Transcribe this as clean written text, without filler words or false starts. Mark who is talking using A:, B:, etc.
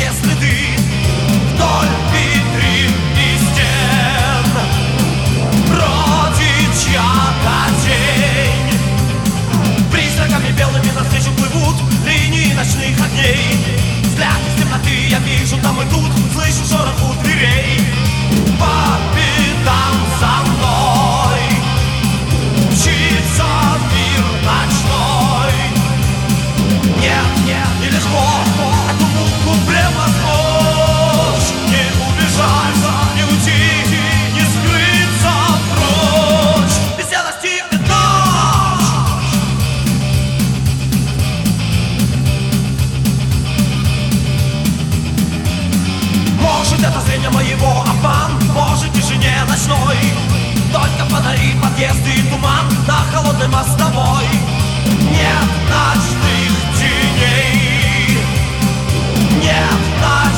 A: все следы вдоль витрин и стен. Бродит чья-то тень, призраками белыми навстречу плывут линии ночных огней. Взгляд из темноты я вижу, там идут, слышу шорох у дверей. По пятам за мной мчится мир ночной. Нет, нет, нелегко эту муку превозмочь. Не убежать, не уйти, не скрыться прочь. Везде настигнет ночь. Может, это зрение моего обман, может, в тишине ночной только фонари, подъезды и туман на холодной мостовой. Нет ночных теней, нет ночных